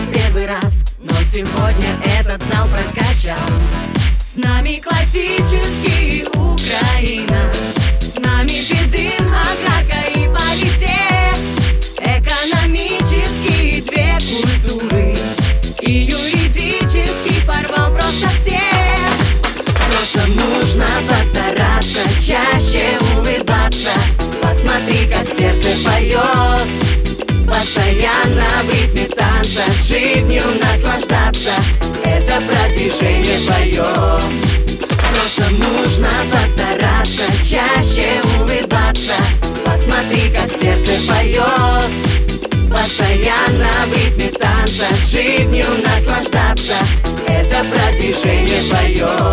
в первый раз, но сегодня этот зал прокачал. С нами классический Украина, с нами Бедын, Аграрка и Политех. Экономические две культуры и юридический порвал просто всех. Просто нужно постараться чаще улыбаться. Посмотри, как сердце поет. Постоянно в ритме танца, жизнью наслаждаться. Это продвижение поет. Просто нужно постараться чаще улыбаться. Посмотри, как сердце поет. Постоянно в ритме танца, жизнью наслаждаться. Это продвижение поет.